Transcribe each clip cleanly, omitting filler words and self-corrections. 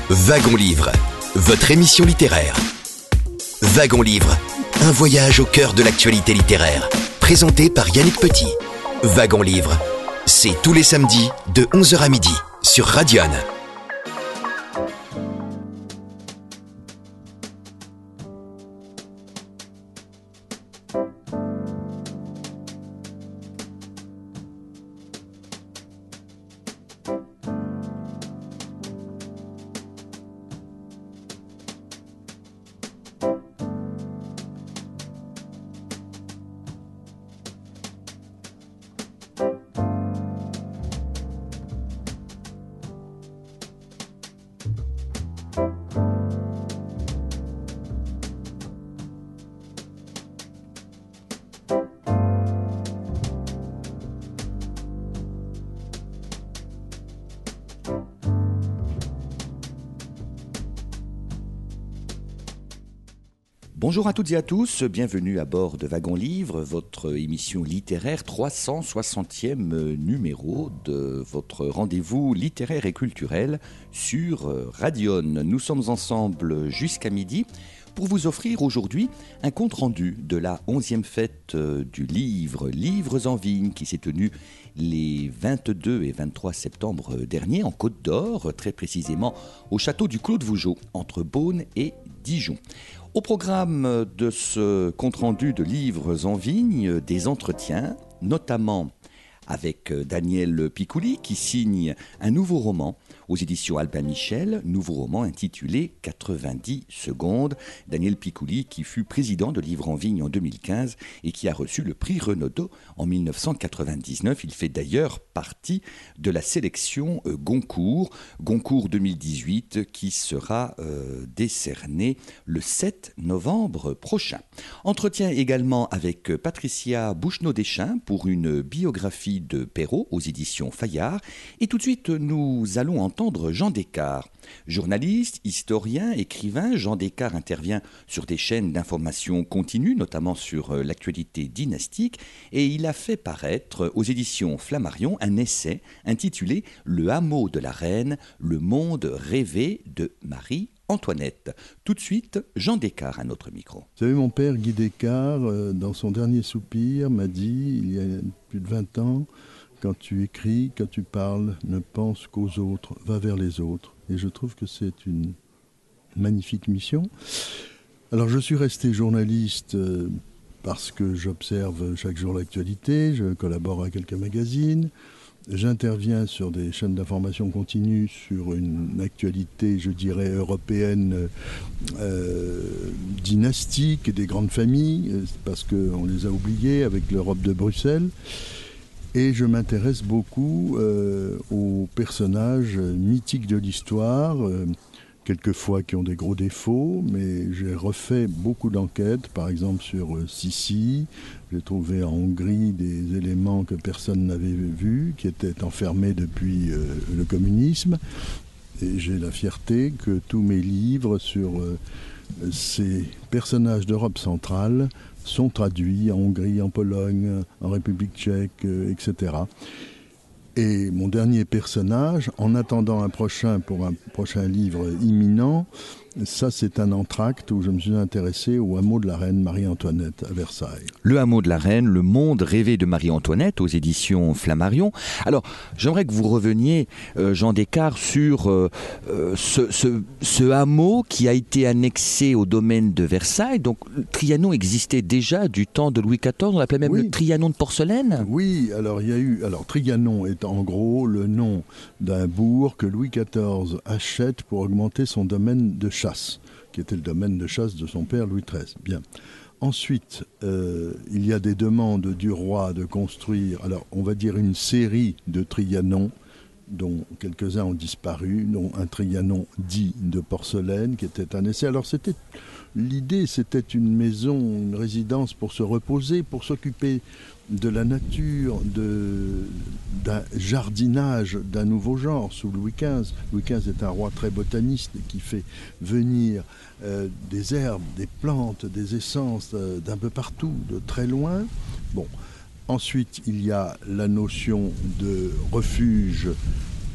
Wagon Livre, votre émission littéraire. Wagon Livre, un voyage au cœur de l'actualité littéraire. Présenté par Yannick Petit. Wagon Livre, c'est tous les samedis de 11h à midi sur Radion. Bonjour à toutes et à tous, bienvenue à bord de Wagon Livre, votre émission littéraire 360e numéro de votre rendez-vous littéraire et culturel sur Radion. Nous sommes ensemble jusqu'à midi pour vous offrir aujourd'hui un compte-rendu de la 11e fête du livre, Livres en Vigne, qui s'est tenue les 22 et 23 septembre dernier en Côte d'Or, très précisément au château du Clos de Vougeot, entre Beaune et Dijon. Au programme de ce compte-rendu de Livres en Vigne, des entretiens, notamment avec Daniel Picouli qui signe un nouveau roman aux éditions Albin Michel, nouveau roman intitulé 90 secondes. Daniel Picouli qui fut président de Livres en Vigne en 2015 et qui a reçu le prix Renaudot en 1999. Il fait d'ailleurs partie de la sélection Goncourt 2018 qui sera décernée le 7 novembre prochain. Entretien également avec Patricia Bouchenaud-Deschamps pour une biographie de Perrault aux éditions Fayard. Et tout de suite, nous allons entendre Jean Descartes. Journaliste, historien, écrivain, Jean Descartes intervient sur des chaînes d'information continue, notamment sur l'actualité dynastique, et il a fait paraître aux éditions Flammarion un essai intitulé « Le hameau de la reine, le monde rêvé de Marie-Antoinette ». Tout de suite, Jean Descartes à notre micro. Vous savez, mon père, Guy Descartes, dans son dernier soupir, m'a dit, il y a plus de 20 ans, quand tu écris, quand tu parles, ne pense qu'aux autres, va vers les autres. Et je trouve que c'est une magnifique mission. Alors je suis resté journaliste parce que j'observe chaque jour l'actualité, je collabore à quelques magazines, j'interviens sur des chaînes d'information continue sur une actualité, je dirais, européenne dynastique, des grandes familles, parce qu'on les a oubliées avec l'Europe de Bruxelles. Et je m'intéresse beaucoup aux personnages mythiques de l'histoire, quelquefois qui ont des gros défauts, mais j'ai refait beaucoup d'enquêtes, par exemple sur Sissi. J'ai trouvé en Hongrie des éléments que personne n'avait vus, qui étaient enfermés depuis le communisme. Et j'ai la fierté que tous mes livres sur ces personnages d'Europe centrale sont traduits en Hongrie, en Pologne, en République tchèque, etc. Et mon dernier personnage, en attendant pour un prochain livre imminent, ça c'est un entracte où je me suis intéressé au hameau de la reine Marie-Antoinette à Versailles. Le hameau de la reine, le monde rêvé de Marie-Antoinette aux éditions Flammarion. Alors, j'aimerais que vous reveniez, Jean Descartes, sur ce hameau qui a été annexé au domaine de Versailles. Donc, Trianon existait déjà du temps de Louis XIV, on l'appelait même le Trianon de porcelaine. Oui, alors il y a eu... Alors, Trianon est en gros le nom d'un bourg que Louis XIV achète pour augmenter son domaine de chasse, qui était le domaine de chasse de son père Louis XIII. Bien. Ensuite, il y a des demandes du roi de construire, alors on va dire une série de Trianons, dont quelques-uns ont disparu, dont un Trianon dit de porcelaine, qui était un essai. Alors l'idée, c'était une maison, une résidence pour se reposer, pour s'occuper de la nature, d'un jardinage d'un nouveau genre sous Louis XV. Louis XV est un roi très botaniste qui fait venir des herbes, des plantes, des essences d'un peu partout, de très loin. Bon. Ensuite, il y a la notion de refuge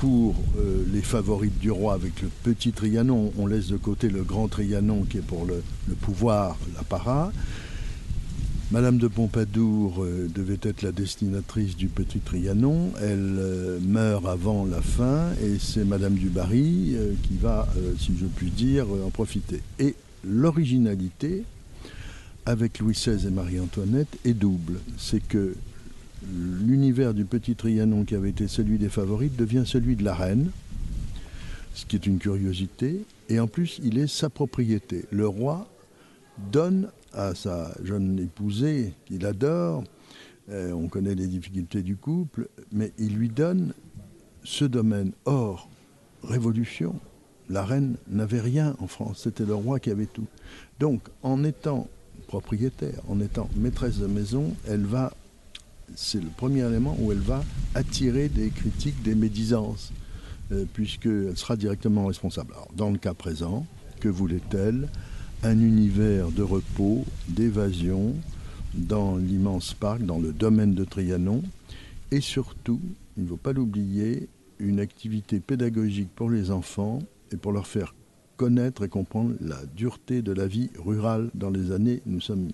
pour les favorites du roi avec le petit Trianon. On laisse de côté le grand Trianon qui est pour le pouvoir, l'apparat. Madame de Pompadour devait être la destinatrice du petit Trianon. Elle meurt avant la fin et c'est Madame du Barry qui va, si je puis dire, en profiter. Et l'originalité avec Louis XVI et Marie-Antoinette est double. C'est que l'univers du petit Trianon qui avait été celui des favorites devient celui de la reine, ce qui est une curiosité. Et en plus, il est sa propriété. Le roi donne à sa jeune épousée qu'il adore, on connaît les difficultés du couple, mais il lui donne ce domaine. Or, révolution, la reine n'avait rien en France, c'était le roi qui avait tout. Donc, en étant propriétaire, en étant maîtresse de maison, c'est le premier élément où elle va attirer des critiques, des médisances, puisqu'elle sera directement responsable. Alors, dans le cas présent, que voulait-elle ? Un univers de repos, d'évasion, dans l'immense parc, dans le domaine de Trianon, et surtout, il ne faut pas l'oublier, une activité pédagogique pour les enfants et pour leur faire connaître et comprendre la dureté de la vie rurale dans les années, nous sommes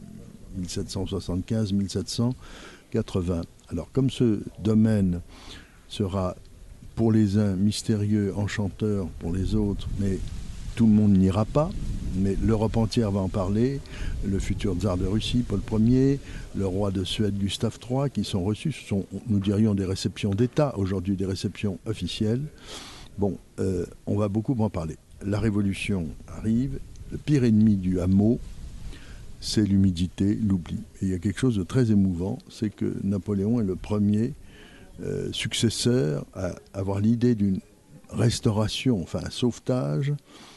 1775-1780. Alors comme ce domaine sera pour les uns mystérieux, enchanteur, pour les autres, mais tout le monde n'ira pas, mais l'Europe entière va en parler, le futur tsar de Russie, Paul Ier, le roi de Suède, Gustave III, qui sont reçus, ce sont, nous dirions, des réceptions d'État, aujourd'hui des réceptions officielles. Bon, on va beaucoup en parler. La Révolution arrive, le pire ennemi du hameau, c'est l'humidité, l'oubli. Et il y a quelque chose de très émouvant, c'est que Napoléon est le premier successeur à avoir l'idée d'une restauration, enfin un sauvetage,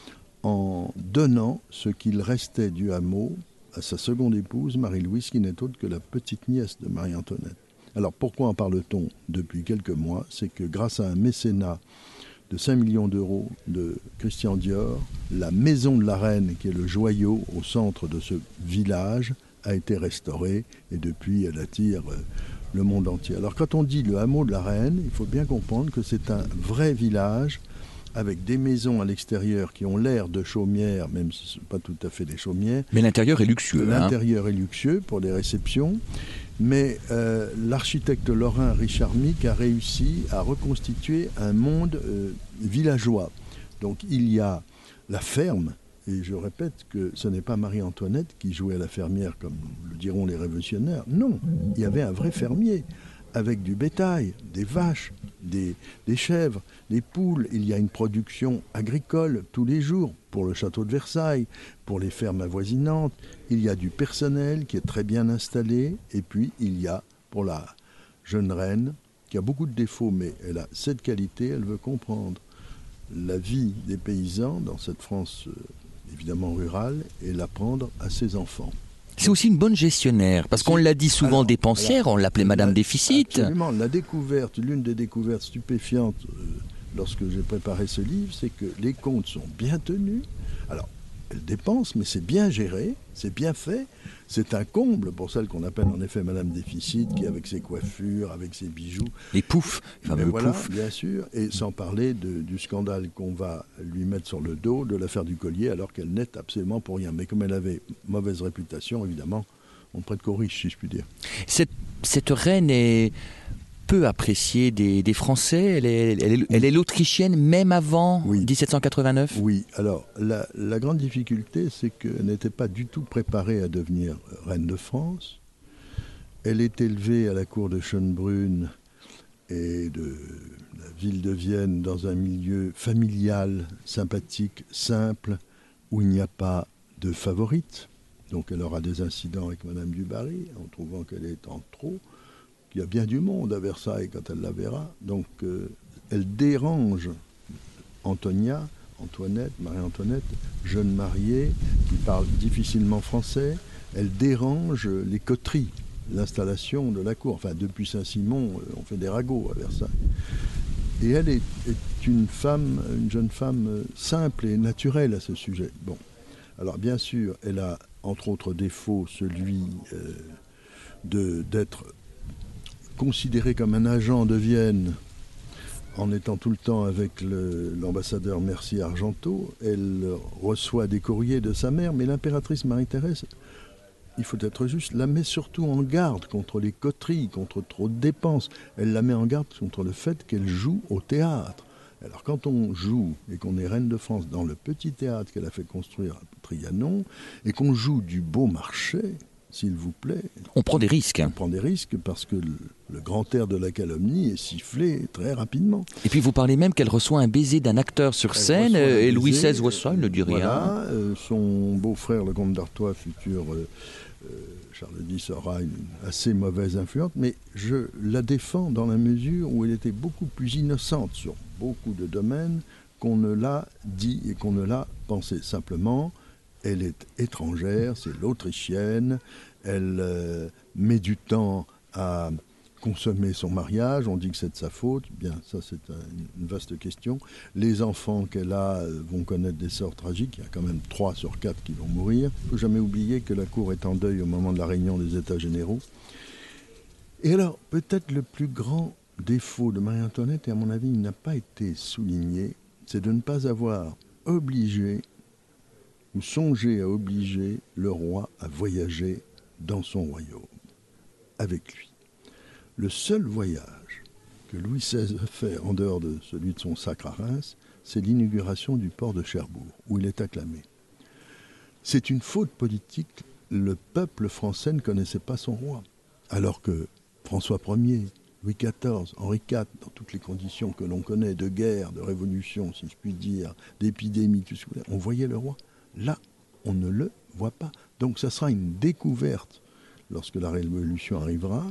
en donnant ce qu'il restait du hameau à sa seconde épouse, Marie-Louise, qui n'est autre que la petite nièce de Marie-Antoinette. Alors pourquoi en parle-t-on depuis quelques mois ? C'est que grâce à un mécénat de 5 millions d'euros de Christian Dior, la maison de la reine, qui est le joyau au centre de ce village, a été restaurée et depuis elle attire le monde entier. Alors quand on dit le hameau de la reine, il faut bien comprendre que c'est un vrai village avec des maisons à l'extérieur qui ont l'air de chaumières, même si ce ne sont pas tout à fait des chaumières. Mais l'intérieur est luxueux. L'intérieur est luxueux pour les réceptions. Mais l'architecte lorrain Richard Mick a réussi à reconstituer un monde villageois. Donc il y a la ferme, et je répète que ce n'est pas Marie-Antoinette qui jouait à la fermière comme le diront les révolutionnaires. Non, il y avait un vrai fermier avec du bétail, des vaches, des chèvres, des poules. Il y a une production agricole tous les jours pour le château de Versailles, pour les fermes avoisinantes. Il y a du personnel qui est très bien installé. Et puis, il y a, pour la jeune reine, qui a beaucoup de défauts, mais elle a cette qualité, elle veut comprendre la vie des paysans dans cette France évidemment rurale et l'apprendre à ses enfants. C'est aussi une bonne gestionnaire, parce qu'on l'a dit souvent dépensière, on l'appelait Madame Déficit. Absolument, l'une des découvertes stupéfiantes lorsque j'ai préparé ce livre, c'est que les comptes sont bien tenus. Alors, elle dépense, mais c'est bien géré, c'est bien fait. C'est un comble pour celle qu'on appelle en effet Madame Déficit, qui avec ses coiffures, avec ses bijoux. Les poufs, les fameux voilà, poufs. Bien sûr, et sans parler du scandale qu'on va lui mettre sur le dos, de l'affaire du collier, alors qu'elle n'est absolument pour rien. Mais comme elle avait mauvaise réputation, évidemment, on ne prête qu'aux riches, si je puis dire. Cette reine est peu appréciée des Français. Elle est l'Autrichienne même avant 1789. Oui, alors la grande difficulté, c'est qu'elle n'était pas du tout préparée à devenir reine de France. Elle est élevée à la cour de Schönbrunn et de la ville de Vienne dans un milieu familial, sympathique, simple, où il n'y a pas de favorite. Donc elle aura des incidents avec Madame du Barry, en trouvant qu'elle est en trop. Il y a bien du monde à Versailles quand elle la verra. Donc elle dérange Antoinette, Marie-Antoinette, jeune mariée, qui parle difficilement français. Elle dérange les coteries, l'installation de la cour. Enfin, depuis Saint-Simon, on fait des ragots à Versailles. Et elle est une jeune femme simple et naturelle à ce sujet. Bon, alors bien sûr, elle a entre autres défauts celui d'être considérée comme un agent de Vienne en étant tout le temps avec l'ambassadeur Mercier-Argenteau, elle reçoit des courriers de sa mère, mais l'impératrice Marie-Thérèse, il faut être juste, la met surtout en garde contre les coteries, contre trop de dépenses. Elle la met en garde contre le fait qu'elle joue au théâtre. Alors quand on joue et qu'on est reine de France dans le petit théâtre qu'elle a fait construire à Trianon, et qu'on joue du beau marché, s'il vous plaît... On prend des risques. On prend des risques parce que le grand air de la calomnie est sifflé très rapidement. Et puis vous parlez même qu'elle reçoit un baiser d'un acteur sur scène, et Louis XVI voit ça, il ne dit rien. Son beau-frère, le comte d'Artois, futur Charles X, aura une assez mauvaise influence, mais je la défends dans la mesure où elle était beaucoup plus innocente sur beaucoup de domaines qu'on ne l'a dit et qu'on ne l'a pensé. Simplement, elle est étrangère, c'est l'Autrichienne, elle met du temps à consommer son mariage, on dit que c'est de sa faute, bien ça c'est une vaste question. Les enfants qu'elle a vont connaître des sorts tragiques, il y a quand même 3 sur 4 qui vont mourir. Il ne faut jamais oublier que la cour est en deuil au moment de la réunion des États généraux. Et alors, peut-être le plus grand défaut de Marie-Antoinette, et à mon avis il n'a pas été souligné, c'est de ne pas avoir obligé ou songé à obliger le roi à voyager dans son royaume, avec lui. Le seul voyage que Louis XVI a fait en dehors de celui de son sacre à Reims, c'est l'inauguration du port de Cherbourg, où il est acclamé. C'est une faute politique, le peuple français ne connaissait pas son roi, alors que François Ier, Louis XIV, Henri IV, dans toutes les conditions que l'on connaît, de guerre, de révolution, si je puis dire, d'épidémie, tout ce que on voyait le roi. Là, on ne le voit pas. Donc ça sera une découverte lorsque la Révolution arrivera.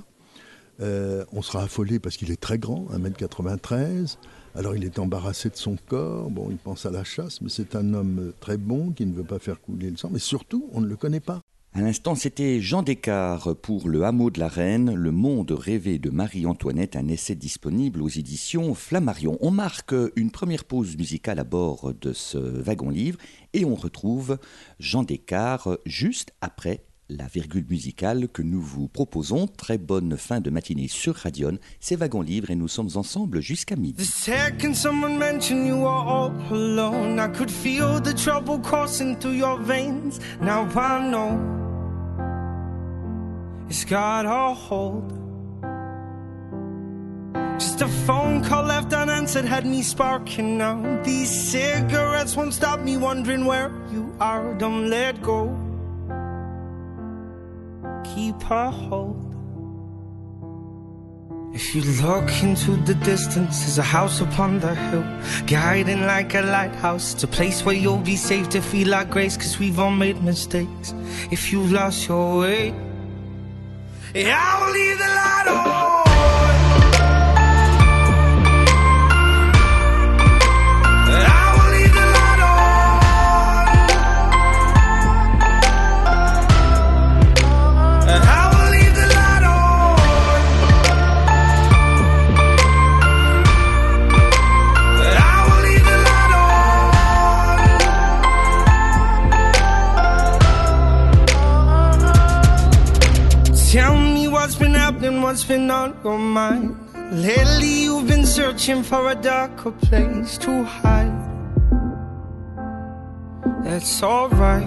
On sera affolé parce qu'il est très grand, 1m93. Alors il est embarrassé de son corps, bon, il pense à la chasse, mais c'est un homme très bon qui ne veut pas faire couler le sang. Mais surtout, on ne le connaît pas. À l'instant, c'était Jean Descartes pour Le Hameau de la Reine, le monde rêvé de Marie-Antoinette, un essai disponible aux éditions Flammarion. On marque une première pause musicale à bord de ce wagon-livre et on retrouve Jean Descartes juste après la virgule musicale que nous vous proposons. Très bonne fin de matinée sur Radion. C'est Wagon-Livre et nous sommes ensemble jusqu'à midi. The second someone mentioned you were all alone, I could feel the trouble coursing through your veins. Now I know it's got a hold. Just a phone call left unanswered had me sparking now. These cigarettes won't stop me wondering where you are. Don't let go, keep a hold. If you look into the distance, there's a house upon the hill, guiding like a lighthouse. It's a place where you'll be safe to feel like grace, 'cause we've all made mistakes. If you've lost your way, I will leave the light on. What's been on your mind? Lately you've been searching for a darker place to hide. That's alright,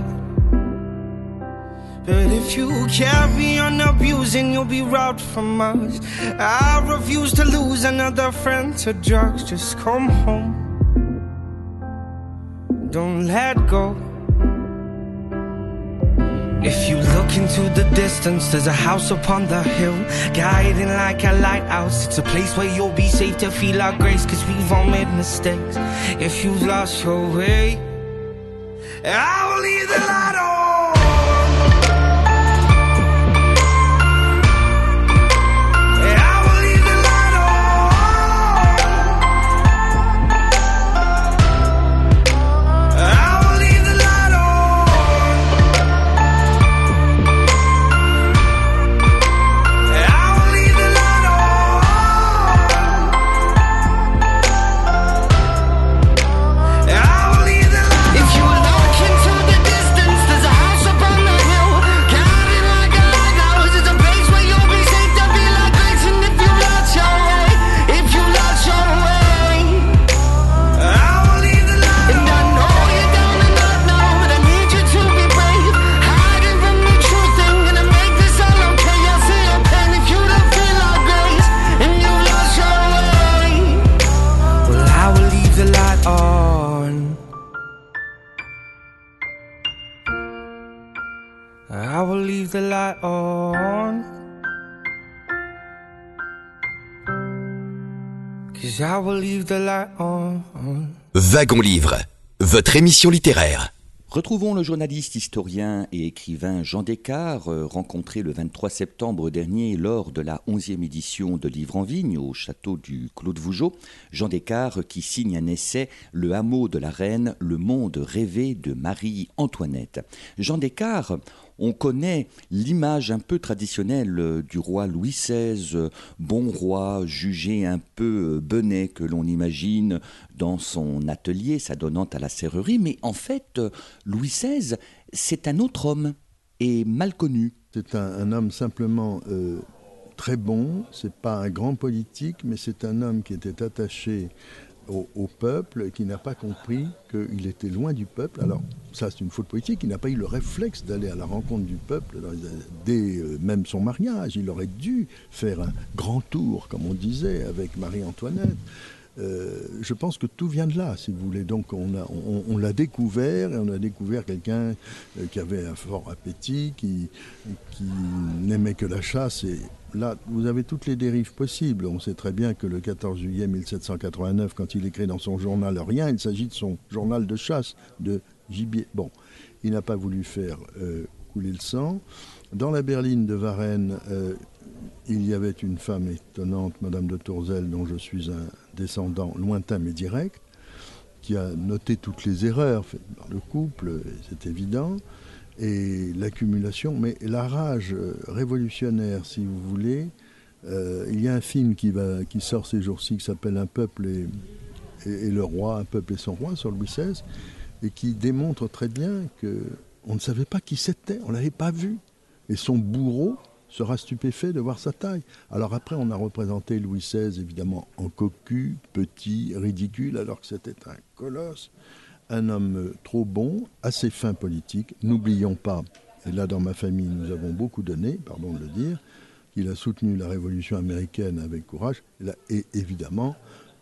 but if you carry on abusing, you'll be robbed from us. I refuse to lose another friend to drugs. Just come home, don't let go. If you look into the distance, there's a house upon the hill, guiding like a lighthouse. It's a place where you'll be safe to feel our grace, 'cause we've all made mistakes. If you've lost your way, I will leave the light on. If you look into the distance, there's a I will leave the light on. 'Cause I will leave the light on. Wagon Livre, votre émission littéraire. Retrouvons le journaliste, historien et écrivain Jean Descartes, rencontré le 23 septembre dernier lors de la 11e édition de Livre en Vigne au château du Clos de Vougeot. Jean Descartes qui signe un essai « Le hameau de la reine, le monde rêvé de Marie-Antoinette ». Jean Descartes, on connaît l'image un peu traditionnelle du roi Louis XVI, bon roi, jugé un peu benet que l'on imagine dans son atelier, s'adonnant à la serrurerie. Mais en fait, Louis XVI, c'est un autre homme et mal connu. C'est un homme simplement très bon, c'est pas un grand politique, mais c'est un homme qui était attaché au peuple, qui n'a pas compris qu'il était loin du peuple. Alors ça c'est une faute politique, il n'a pas eu le réflexe d'aller à la rencontre du peuple dès même son mariage. Il aurait dû faire un grand tour, comme on disait, avec Marie-Antoinette. Je pense que tout vient de là, si vous voulez. Donc on l'a découvert, et on a découvert quelqu'un qui avait un fort appétit, qui n'aimait que la chasse. Et là, vous avez toutes les dérives possibles. On sait très bien que le 14 juillet 1789, quand il écrit dans son journal rien, il s'agit de son journal de chasse, de gibier. Bon, il n'a pas voulu faire couler le sang. Dans la berline de Varennes, il y avait une femme étonnante, Madame de Tourzel, dont je suis un descendant lointain mais direct, qui a noté toutes les erreurs faites par le couple, c'est évident, et l'accumulation, mais la rage révolutionnaire, si vous voulez. Il y a un film qui sort ces jours-ci qui s'appelle Un peuple et le roi, un peuple et son roi, sur Louis XVI, et qui démontre très bien qu'on ne savait pas qui c'était, on ne l'avait pas vu, et son bourreau sera stupéfait de voir sa taille. Alors après, on a représenté Louis XVI, évidemment, en cocu, petit, ridicule, alors que c'était un colosse, un homme trop bon, assez fin politique. N'oublions pas, et là dans ma famille, nous avons beaucoup donné, pardon de le dire, qu'il a soutenu la Révolution américaine avec courage, et évidemment,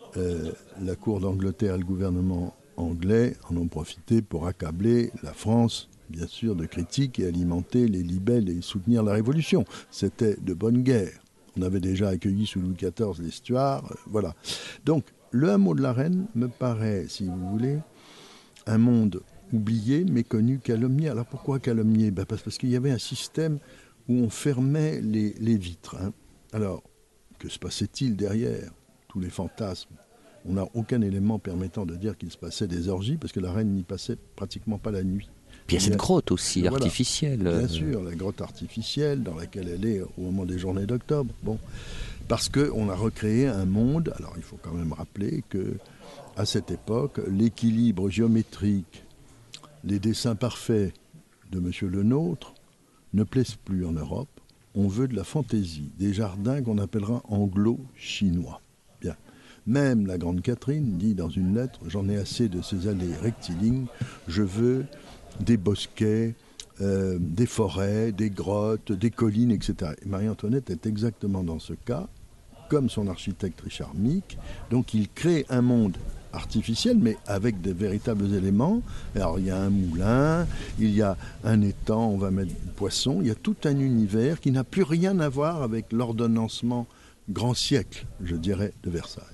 la cour d'Angleterre et le gouvernement anglais en ont profité pour accabler la France, bien sûr, de critiques et alimenter les libelles et soutenir la Révolution. C'était de bonne guerre. On avait déjà accueilli sous Louis XIV les Stuarts, voilà. Donc, le hameau de la reine me paraît, si vous voulez, un monde oublié, méconnu, calomnié. Alors pourquoi calomnié ? Parce qu'il y avait un système où on fermait les vitres. Alors, que se passait-il derrière tous les fantasmes ? On n'a aucun élément permettant de dire qu'il se passait des orgies, parce que la reine n'y passait pratiquement pas la nuit. Puis il y a cette grotte aussi, voilà, artificielle. Bien sûr, la grotte artificielle dans laquelle elle est au moment des journées d'octobre. Bon, parce qu'on a recréé un monde. Alors il faut quand même rappeler qu'à cette époque, l'équilibre géométrique, les dessins parfaits de M. Le Nôtre ne plaisent plus en Europe. On veut de la fantaisie, des jardins qu'on appellera anglo-chinois. Bien. Même la grande Catherine dit dans une lettre « J'en ai assez de ces allées rectilignes, je veux des bosquets, des forêts, des grottes, des collines, etc. » Et Marie-Antoinette est exactement dans ce cas, comme son architecte Richard Micke. Donc il crée un monde artificiel, mais avec des véritables éléments. Alors il y a un moulin, il y a un étang, on va mettre du poisson, il y a tout un univers qui n'a plus rien à voir avec l'ordonnancement grand siècle, je dirais, de Versailles.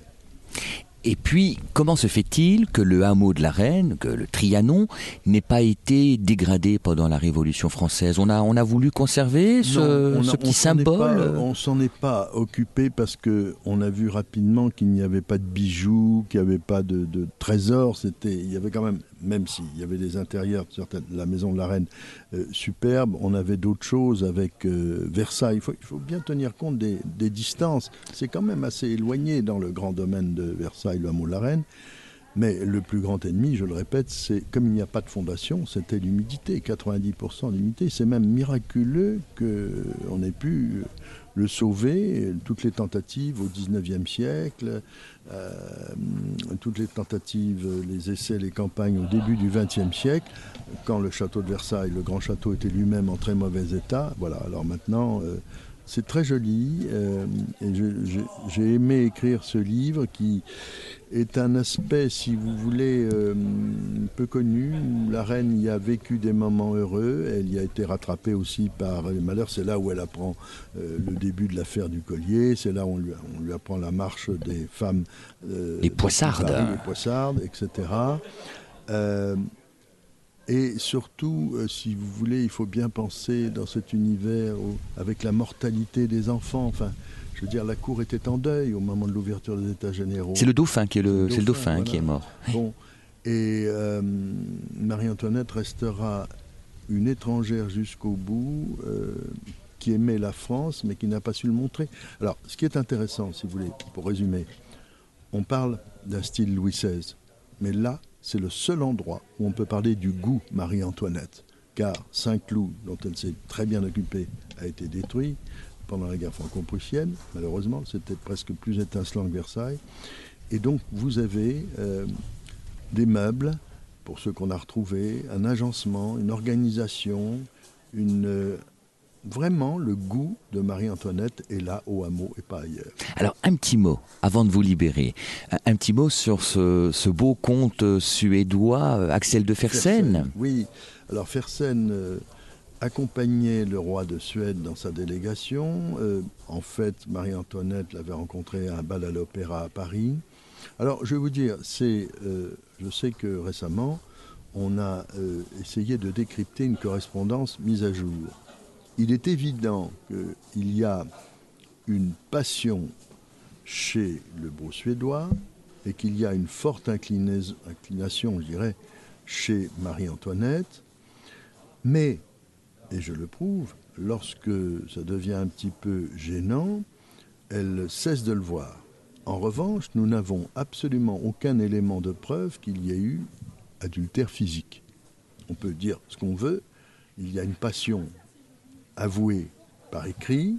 Et puis, comment se fait-il que le hameau de la Reine, que le Trianon, n'ait pas été dégradé pendant la Révolution française ? On a voulu conserver ce petit symbole ? On s'en est pas occupé parce qu'on a vu rapidement qu'il n'y avait pas de bijoux, qu'il n'y avait pas de trésors. Il y avait quand même s'il y avait des intérieurs, la maison de la Reine superbe, on avait d'autres choses avec Versailles. Il faut bien tenir compte des distances. C'est quand même assez éloigné dans le grand domaine de Versailles, le hameau de la Reine. Mais le plus grand ennemi, je le répète, c'est comme il n'y a pas de fondation, c'était l'humidité, 90% d'humidité. C'est même miraculeux qu'on ait pu le sauver. Toutes les tentatives au XIXe siècle, toutes les tentatives, les essais, les campagnes au début du XXe siècle, quand le château de Versailles, le grand château, était lui-même en très mauvais état. Voilà, alors maintenant, c'est très joli et j'ai aimé écrire ce livre qui est un aspect, si vous voulez, peu connu. La reine y a vécu des moments heureux, elle y a été rattrapée aussi par les malheurs. C'est là où elle apprend le début de l'affaire du collier, c'est là où on lui apprend la marche des femmes. Les Poissardes. Paris, les Poissardes, etc. Et surtout, si vous voulez, il faut bien penser dans cet univers avec la mortalité des enfants. Enfin, je veux dire, la cour était en deuil au moment de l'ouverture des États généraux. C'est le dauphin qui est c'est le dauphin, voilà, qui est mort. Bon, et Marie-Antoinette restera une étrangère jusqu'au bout, qui aimait la France, mais qui n'a pas su le montrer. Alors, ce qui est intéressant, si vous voulez, pour résumer, on parle d'un style Louis XVI, mais là, c'est le seul endroit où on peut parler du goût Marie-Antoinette, car Saint-Cloud, dont elle s'est très bien occupée, a été détruit pendant la guerre franco-prussienne. Malheureusement, c'était presque plus étincelant que Versailles. Et donc, vous avez des meubles, pour ceux qu'on a retrouvés, un agencement, une organisation, vraiment, le goût de Marie-Antoinette est là, au hameau, et pas ailleurs. Alors, un petit mot, avant de vous libérer, un petit mot sur ce beau conte suédois, Axel de Fersen. Oui, alors Fersen accompagnait le roi de Suède dans sa délégation. En fait, Marie-Antoinette l'avait rencontré à un bal à l'opéra à Paris. Alors, je vais vous dire, je sais que récemment, on a essayé de décrypter une correspondance mise à jour. Il est évident qu'il y a une passion chez le beau suédois et qu'il y a une forte inclination, je dirais, chez Marie-Antoinette. Mais, et je le prouve, lorsque ça devient un petit peu gênant, elle cesse de le voir. En revanche, nous n'avons absolument aucun élément de preuve qu'il y ait eu adultère physique. On peut dire ce qu'on veut, il y a une passion avouée par écrit,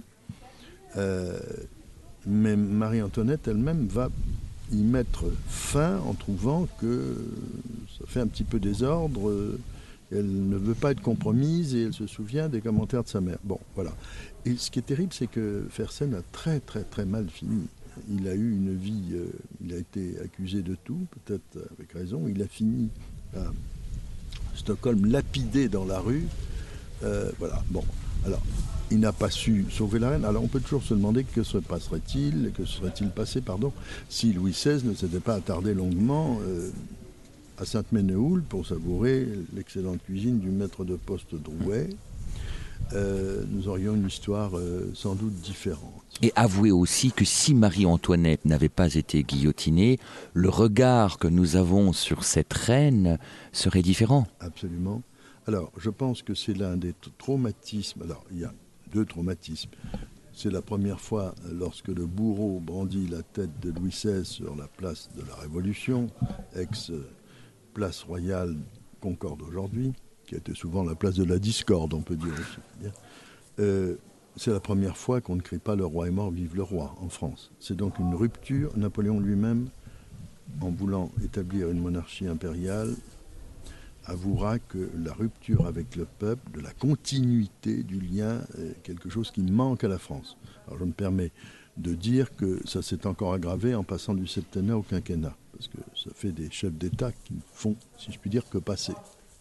mais Marie-Antoinette elle-même va y mettre fin en trouvant que ça fait un petit peu désordre, elle ne veut pas être compromise et elle se souvient des commentaires de sa mère. Bon, voilà. Et ce qui est terrible, c'est que Fersen a très très très mal fini. Il a eu une vie, il a été accusé de tout, peut-être avec raison, il a fini à Stockholm lapidé dans la rue. Voilà, bon. Alors, il n'a pas su sauver la reine. Alors, on peut toujours se demander que se serait-il passé, si Louis XVI ne s'était pas attardé longuement à Sainte-Ménéhould pour savourer l'excellente cuisine du maître de poste Drouet. Nous aurions une histoire sans doute différente. Et avouez aussi que si Marie-Antoinette n'avait pas été guillotinée, le regard que nous avons sur cette reine serait différent. Absolument. Alors, je pense que c'est l'un des traumatismes. Alors, il y a deux traumatismes. C'est la première fois lorsque le bourreau brandit la tête de Louis XVI sur la place de la Révolution, ex-place royale Concorde aujourd'hui, qui était souvent la place de la discorde, on peut dire aussi. C'est la première fois qu'on ne crie pas « Le roi est mort, vive le roi » en France. C'est donc une rupture. Napoléon lui-même, en voulant établir une monarchie impériale, avouera que la rupture avec le peuple, de la continuité du lien, est quelque chose qui manque à la France. Alors je me permets de dire que ça s'est encore aggravé en passant du septennat au quinquennat, parce que ça fait des chefs d'État qui font, si je puis dire, que passer.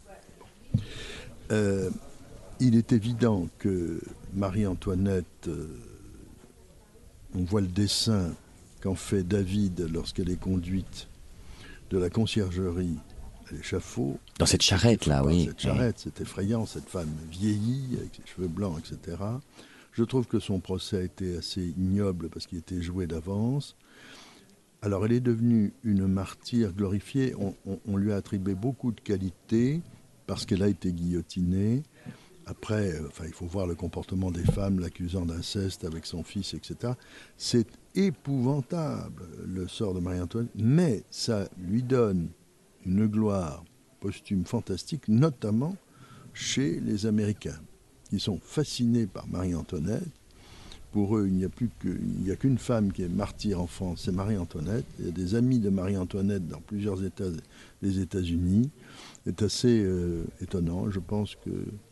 Il est évident que Marie-Antoinette, on voit le dessin qu'en fait David lorsqu'elle est conduite de la conciergerie à l'échafaud. Dans cette charrette-là, oui. Cette charrette, c'est effrayant, cette femme vieillie, avec ses cheveux blancs, etc. Je trouve que son procès a été assez ignoble parce qu'il était joué d'avance. Alors elle est devenue une martyre glorifiée. On lui a attribué beaucoup de qualités parce qu'elle a été guillotinée. Après, il faut voir le comportement des femmes l'accusant d'inceste avec son fils, etc. C'est épouvantable, le sort de Marie-Antoinette, mais ça lui donne une gloire posthume fantastique, notamment chez les Américains, qui sont fascinés par Marie-Antoinette. Pour eux, il n'y a qu'une femme qui est martyre en France, c'est Marie-Antoinette. Il y a des amis de Marie-Antoinette dans plusieurs États des États-Unis. C'est assez étonnant. Je pense que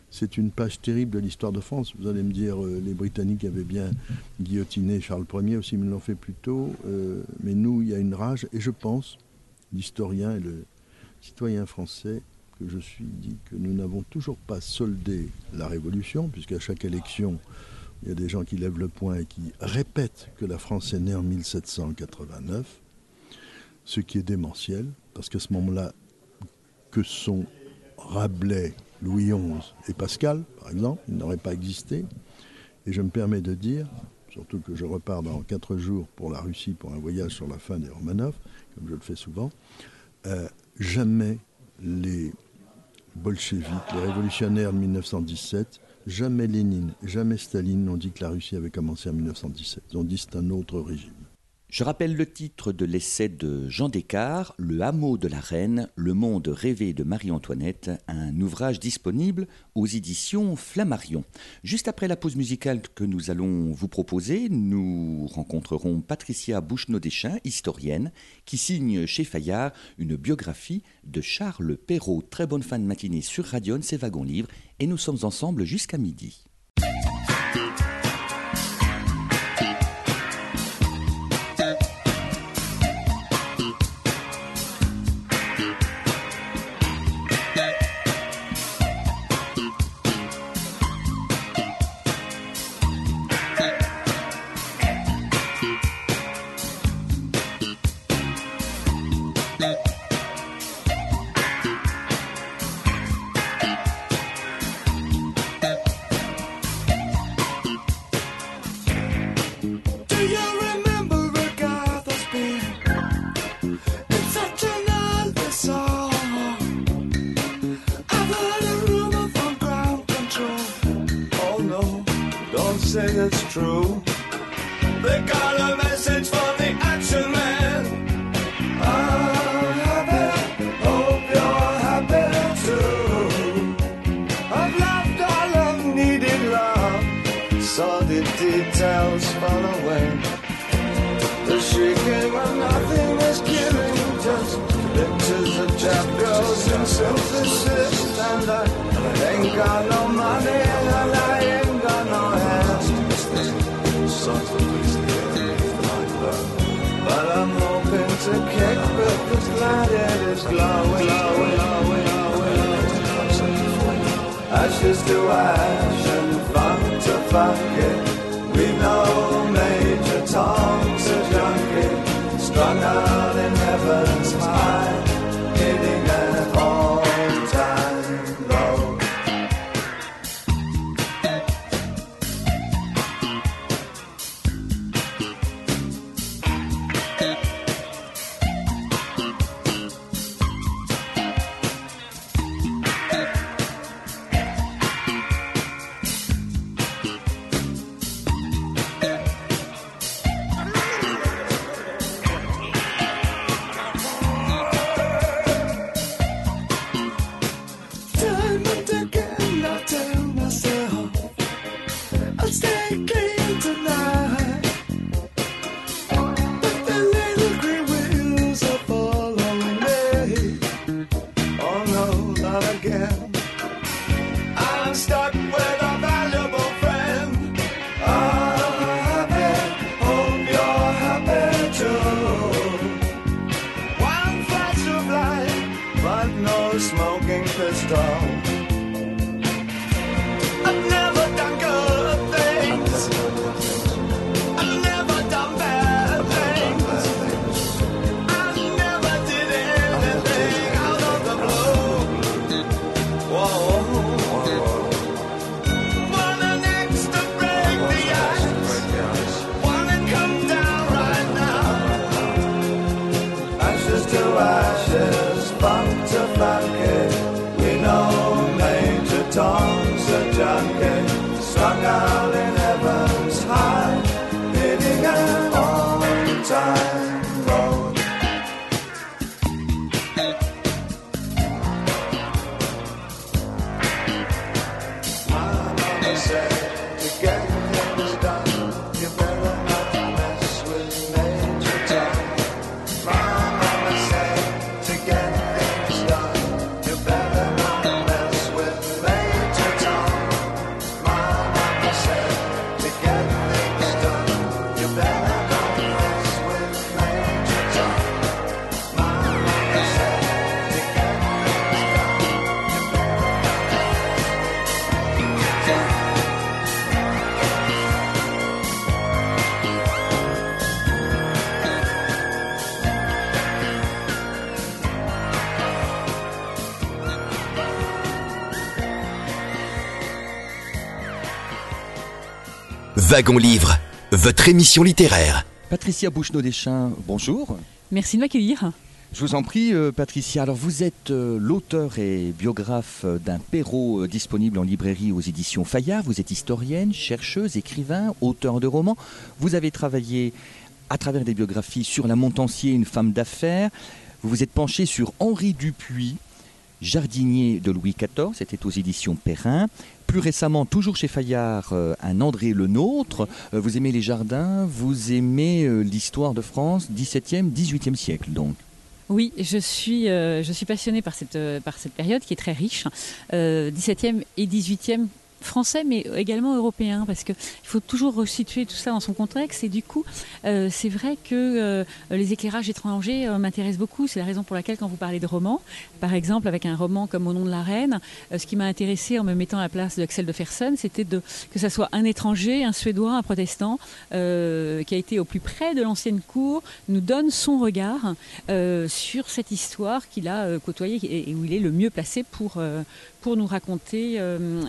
c'est une page terrible de l'histoire de France. Vous allez me dire, les Britanniques avaient bien guillotiné Charles Ier aussi, mais ils l'ont fait plus tôt. Mais nous, il y a une rage, et je pense, l'historien et le citoyen français que je suis, dit que nous n'avons toujours pas soldé la Révolution, puisqu'à chaque élection, il y a des gens qui lèvent le poing et qui répètent que la France est née en 1789, ce qui est démentiel, parce qu'à ce moment-là, que sont Rabelais, Louis XI et Pascal, par exemple, ils n'auraient pas existé. Et je me permets de dire, surtout que je repars dans 4 jours pour la Russie pour un voyage sur la fin des Romanov, comme je le fais souvent, jamais les bolcheviks, les révolutionnaires de 1917, jamais Lénine, jamais Staline n'ont dit que la Russie avait commencé en 1917. Ils ont dit que c'est un autre régime. Je rappelle le titre de l'essai de Jean Descartes, Le hameau de la Reine, le monde rêvé de Marie-Antoinette, un ouvrage disponible aux éditions Flammarion. Juste après la pause musicale que nous allons vous proposer, nous rencontrerons Patricia Bouchenaud-Deschamps, historienne, qui signe chez Fayard une biographie de Charles Perrault. Très bonne fin de matinée sur Radion, c'est Wagon Livre, et nous sommes ensemble jusqu'à midi. It's true. They got a message for the action man. I'm happy, hope you're happy too. I've loved all I've needed love, saw the details fall away. The shrieking when nothing is killing, just pictures of chap girls and synthesis. And I ain't got no money and I ain't got no hands. But I'm hoping to kick with this light it is glowing. Ashes to ash and funk to funk it. We know Major Tom's a junkie, strung out in heaven's high, hitting an all-time low. Smoking pistol. I've never done good things. I've never done bad things. I never did anything out of the blue. Whoa. Want an axe to break the ice. Wanna come down right now. Ashes to ashes, funk to funk it. We know Wagon Livre, votre émission littéraire. Patricia Bouchenaud-Deschamps, bonjour. Merci de m'accueillir. Je vous en prie, Patricia. Alors, vous êtes l'auteur et biographe d'un Perrault disponible en librairie aux éditions Fayard. Vous êtes historienne, chercheuse, écrivain, auteur de romans. Vous avez travaillé à travers des biographies sur la Montansier, une femme d'affaires. Vous vous êtes penché sur Henri Dupuis, jardinier de Louis XIV. C'était aux éditions Perrin. Plus récemment, toujours chez Fayard, un André Le Nôtre. Vous aimez les jardins, vous aimez l'histoire de France, 17e, 18e siècle donc. Oui, je suis passionnée par cette période qui est très riche, 17e et 18e français, mais également européen, parce qu'il faut toujours resituer tout ça dans son contexte. Et du coup, c'est vrai que les éclairages étrangers m'intéressent beaucoup. C'est la raison pour laquelle, quand vous parlez de romans, par exemple, avec un roman comme Au nom de la reine, ce qui m'a intéressé en me mettant à la place d'Axel de Fersen, c'était que ça soit un étranger, un Suédois, un protestant, qui a été au plus près de l'ancienne cour, nous donne son regard sur cette histoire qu'il a côtoyée et où il est le mieux placé pour nous raconter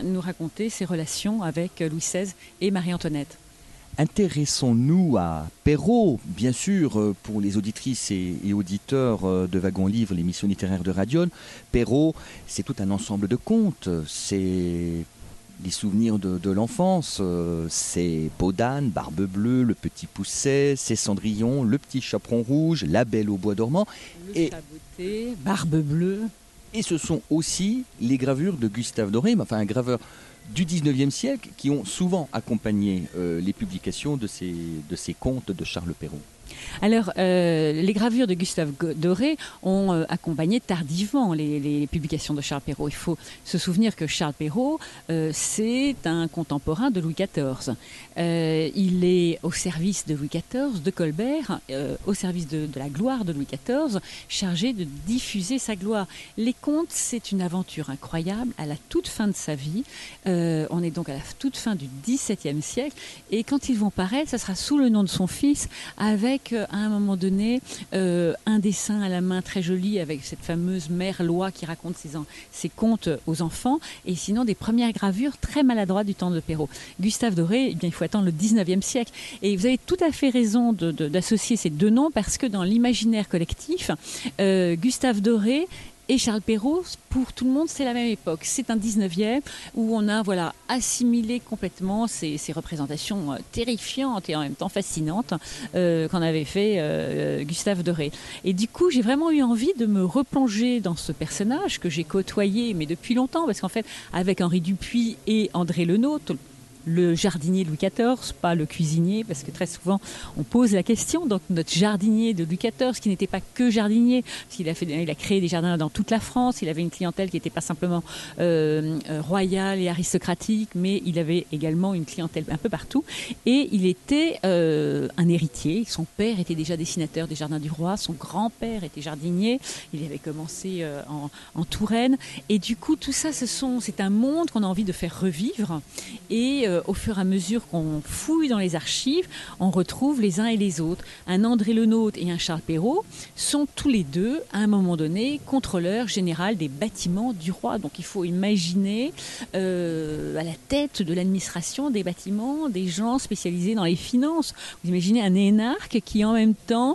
ses relations avec Louis XVI et Marie-Antoinette. Intéressons-nous à Perrault, bien sûr, pour les auditrices et auditeurs de Wagon Livre, l'émission littéraire de Radion. Perrault, c'est tout un ensemble de contes. C'est les souvenirs de l'enfance. C'est Peau d'âne, Barbe bleue, Le petit Pousset, c'est Cendrillon, Le petit chaperon rouge, La belle au bois dormant. Le Chaboté, Barbe bleue. Et ce sont aussi les gravures de Gustave Doré, enfin un graveur du 19e siècle, qui ont souvent accompagné les publications de ces contes de Charles Perrault. Alors, les gravures de Gustave Doré ont accompagné tardivement les publications de Charles Perrault. Il faut se souvenir que Charles Perrault, c'est un contemporain de Louis XIV. Il est au service de Louis XIV, de Colbert, au service de la gloire de Louis XIV, chargé de diffuser sa gloire. Les contes, c'est une aventure incroyable à la toute fin de sa vie. On est donc à la toute fin du XVIIe siècle. Et quand ils vont paraître, ça sera sous le nom de son fils, avec à un moment donné un dessin à la main très joli avec cette fameuse mère Loi qui raconte ses contes aux enfants, et sinon des premières gravures très maladroites du temps de Perrault. Gustave Doré, eh bien, il faut attendre le 19e siècle. Et vous avez tout à fait raison d'associer ces deux noms, parce que dans l'imaginaire collectif, Gustave Doré et Charles Perrault, pour tout le monde, c'est la même époque. C'est un 19e où on a assimilé complètement ces représentations terrifiantes et en même temps fascinantes qu'en avait fait Gustave Doré. Et du coup, j'ai vraiment eu envie de me replonger dans ce personnage que j'ai côtoyé, mais depuis longtemps, parce qu'en fait, avec Henri Dupuis et André Le Nôtre, le jardinier de Louis XIV, pas le cuisinier, parce que très souvent on pose la question. Donc notre jardinier de Louis XIV, qui n'était pas que jardinier, parce qu'il a créé des jardins dans toute la France, il avait une clientèle qui n'était pas simplement royale et aristocratique, mais il avait également une clientèle un peu partout, et il était un héritier. Son père était déjà dessinateur des jardins du roi, son grand-père était jardinier, il avait commencé en Touraine, et du coup tout ça, c'est un monde qu'on a envie de faire revivre, et au fur et à mesure qu'on fouille dans les archives, on retrouve les uns et les autres. Un André Le Nôtre et un Charles Perrault sont tous les deux, à un moment donné, contrôleurs général des bâtiments du roi. Donc il faut imaginer à la tête de l'administration des bâtiments des gens spécialisés dans les finances. Vous imaginez un énarque qui en même temps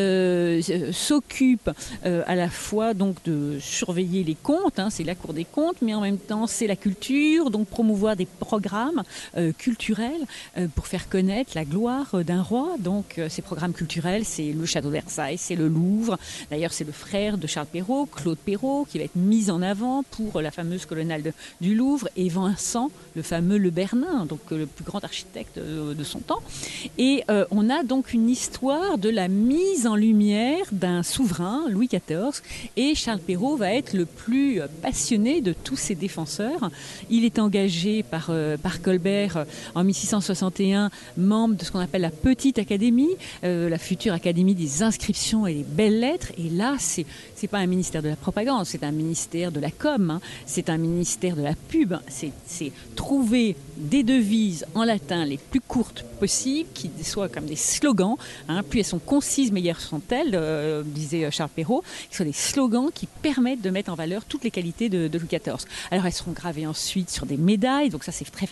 s'occupe à la fois donc de surveiller les comptes, c'est la Cour des comptes, mais en même temps c'est la culture, donc promouvoir des programmes culturels pour faire connaître la gloire d'un roi. Donc ces programmes culturels, c'est le château de Versailles, c'est le Louvre. D'ailleurs, c'est le frère de Charles Perrault, Claude Perrault, qui va être mis en avant pour la fameuse colonnade du Louvre, et Vincent, le fameux Le Bernin, donc le plus grand architecte de son temps. Et on a donc une histoire de la mise en lumière d'un souverain, Louis XIV, et Charles Perrault va être le plus passionné de tous ses défenseurs. Il est engagé par Colbert en 1661, membre de ce qu'on appelle la Petite Académie, la future Académie des inscriptions et des belles lettres. Et là, c'est pas un ministère de la propagande, c'est un ministère de la com, c'est un ministère de la pub. C'est trouver des devises en latin les plus courtes possibles, qui soient comme des slogans, plus elles sont concises, meilleures sont-elles, disait Charles Perrault, qui soient des slogans qui permettent de mettre en valeur toutes les qualités de Louis XIV. Alors elles seront gravées ensuite sur des médailles, donc ça c'est très facile à distinguer.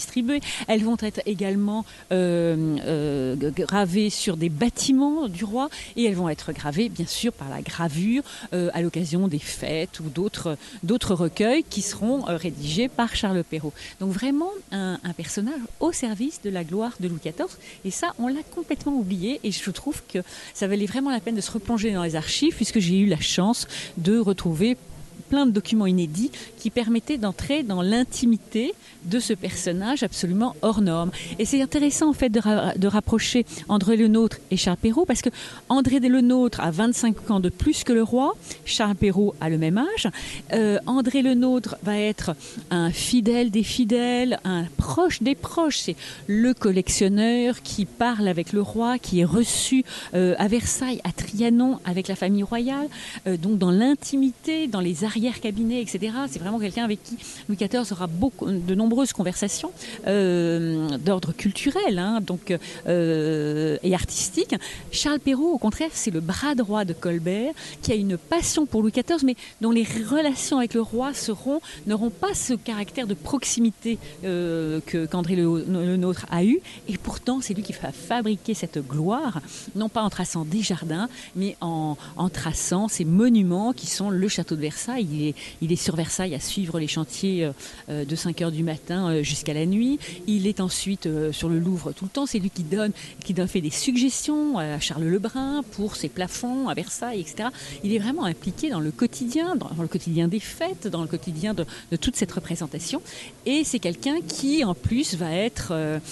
distribuées. Elles vont être également gravées sur des bâtiments du roi et elles vont être gravées bien sûr par la gravure à l'occasion des fêtes ou d'autres recueils qui seront rédigés par Charles Perrault. Donc vraiment un personnage au service de la gloire de Louis XIV et ça on l'a complètement oublié et je trouve que ça valait vraiment la peine de se replonger dans les archives puisque j'ai eu la chance de retrouver plein de documents inédits qui permettaient d'entrer dans l'intimité de ce personnage absolument hors norme. Et c'est intéressant en fait de rapprocher André Le Nôtre et Charles Perrault parce que André Le Nôtre a 25 ans de plus que le roi, Charles Perrault a le même âge. André Le Nôtre va être un fidèle des fidèles, un proche des proches. C'est le collectionneur qui parle avec le roi, qui est reçu à Versailles, à Trianon, avec la famille royale, donc dans l'intimité, dans les arrière-cabinets, etc. C'est vraiment quelqu'un avec qui Louis XIV aura de nombreuses conversations d'ordre culturel et artistique. Charles Perrault, au contraire, c'est le bras droit de Colbert qui a une passion pour Louis XIV, mais dont les relations avec le roi n'auront pas ce caractère de proximité qu'André Le Nôtre a eu. Et pourtant, c'est lui qui va fabriquer cette gloire, non pas en traçant des jardins, mais en traçant ces monuments qui sont le château de Versailles. Il est sur Versailles à suivre les chantiers de 5 heures du matin jusqu'à la nuit. Il est ensuite sur le Louvre tout le temps. C'est lui qui fait des suggestions à Charles Lebrun pour ses plafonds à Versailles, etc. Il est vraiment impliqué dans le quotidien, dans le quotidien des fêtes, dans le quotidien de toute cette représentation. Et c'est quelqu'un qui, en plus, va être